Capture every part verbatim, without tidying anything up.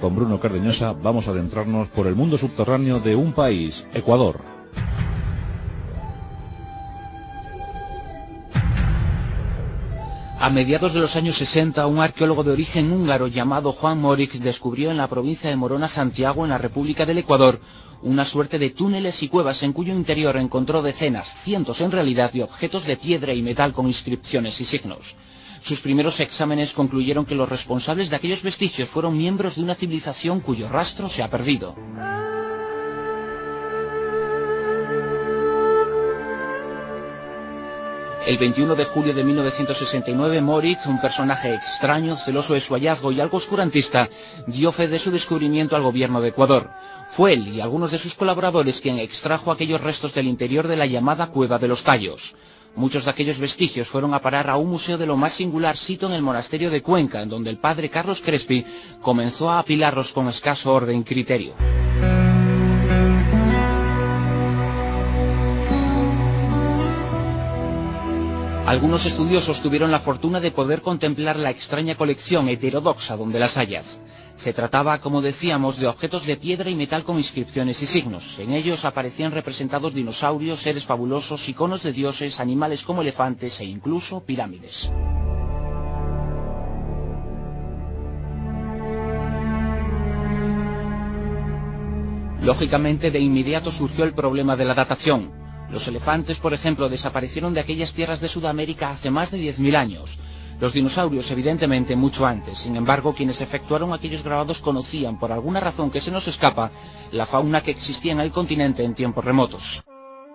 con Bruno Cardeñosa, vamos a adentrarnos por el mundo subterráneo de un país, Ecuador. A mediados de los años sesenta, un arqueólogo de origen húngaro llamado Juan Morik descubrió en la provincia de Morona, Santiago, en la República del Ecuador, una suerte de túneles y cuevas en cuyo interior encontró decenas, cientos en realidad, de objetos de piedra y metal con inscripciones y signos. Sus primeros exámenes concluyeron que los responsables de aquellos vestigios fueron miembros de una civilización cuyo rastro se ha perdido. El veintiuno de julio de mil novecientos sesenta y nueve, Morik, un personaje extraño, celoso de su hallazgo y algo oscurantista, dio fe de su descubrimiento al gobierno de Ecuador. Fue él y algunos de sus colaboradores quien extrajo aquellos restos del interior de la llamada Cueva de los Tallos. Muchos de aquellos vestigios fueron a parar a un museo de lo más singular sito en el monasterio de Cuenca, en donde el padre Carlos Crespi comenzó a apilarlos con escaso orden y criterio. Algunos estudiosos tuvieron la fortuna de poder contemplar la extraña colección heterodoxa donde las hayas. Se trataba, como decíamos, de objetos de piedra y metal con inscripciones y signos. En ellos aparecían representados dinosaurios, seres fabulosos, iconos de dioses, animales como elefantes e incluso pirámides. Lógicamente, de inmediato surgió el problema de la datación. Los elefantes, por ejemplo, desaparecieron de aquellas tierras de Sudamérica hace más de diez mil años. Los dinosaurios, evidentemente, mucho antes. Sin embargo, quienes efectuaron aquellos grabados conocían, por alguna razón que se nos escapa, la fauna que existía en el continente en tiempos remotos.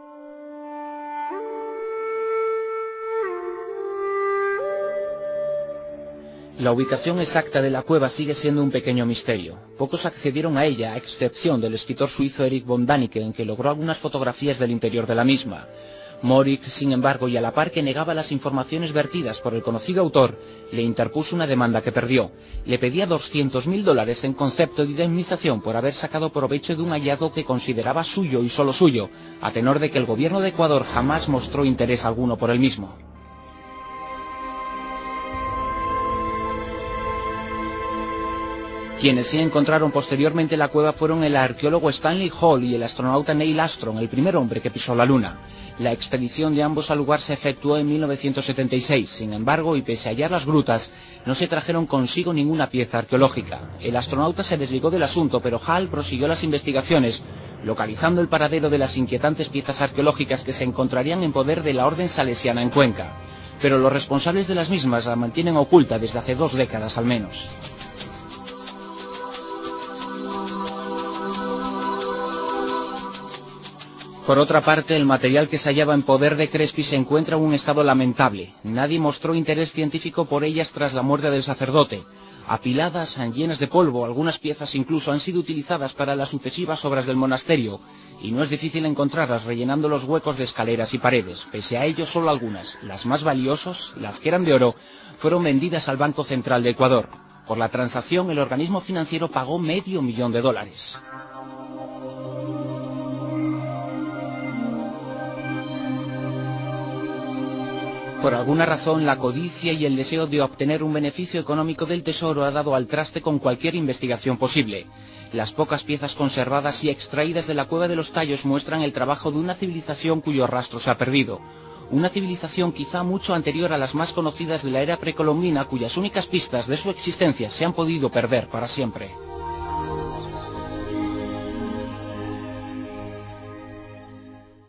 La ubicación exacta de la cueva sigue siendo un pequeño misterio. Pocos accedieron a ella, a excepción del escritor suizo Erich von Däniken, que logró algunas fotografías del interior de la misma. Morik, sin embargo, y a la par que negaba las informaciones vertidas por el conocido autor, le interpuso una demanda que perdió. Le pedía doscientos mil dólares en concepto de indemnización por haber sacado provecho de un hallazgo que consideraba suyo y solo suyo, a tenor de que el gobierno de Ecuador jamás mostró interés alguno por el mismo. Quienes sí encontraron posteriormente la cueva fueron el arqueólogo Stanley Hall y el astronauta Neil Armstrong, el primer hombre que pisó la Luna. La expedición de ambos al lugar se efectuó en mil novecientos setenta y seis, sin embargo, y pese a hallar las grutas, no se trajeron consigo ninguna pieza arqueológica. El astronauta se desligó del asunto, pero Hall prosiguió las investigaciones, localizando el paradero de las inquietantes piezas arqueológicas que se encontrarían en poder de la Orden Salesiana en Cuenca. Pero los responsables de las mismas la mantienen oculta desde hace dos décadas al menos. Por otra parte, el material que se hallaba en poder de Crespi se encuentra en un estado lamentable. Nadie mostró interés científico por ellas tras la muerte del sacerdote. Apiladas, llenas de polvo, algunas piezas incluso han sido utilizadas para las sucesivas obras del monasterio, y no es difícil encontrarlas rellenando los huecos de escaleras y paredes. Pese a ello, solo algunas, las más valiosas, las que eran de oro, fueron vendidas al Banco Central de Ecuador. Por la transacción, el organismo financiero pagó medio millón de dólares. Por alguna razón, la codicia y el deseo de obtener un beneficio económico del tesoro ha dado al traste con cualquier investigación posible. Las pocas piezas conservadas y extraídas de la Cueva de los Tallos muestran el trabajo de una civilización cuyo rastro se ha perdido. Una civilización quizá mucho anterior a las más conocidas de la era precolombina, cuyas únicas pistas de su existencia se han podido perder para siempre.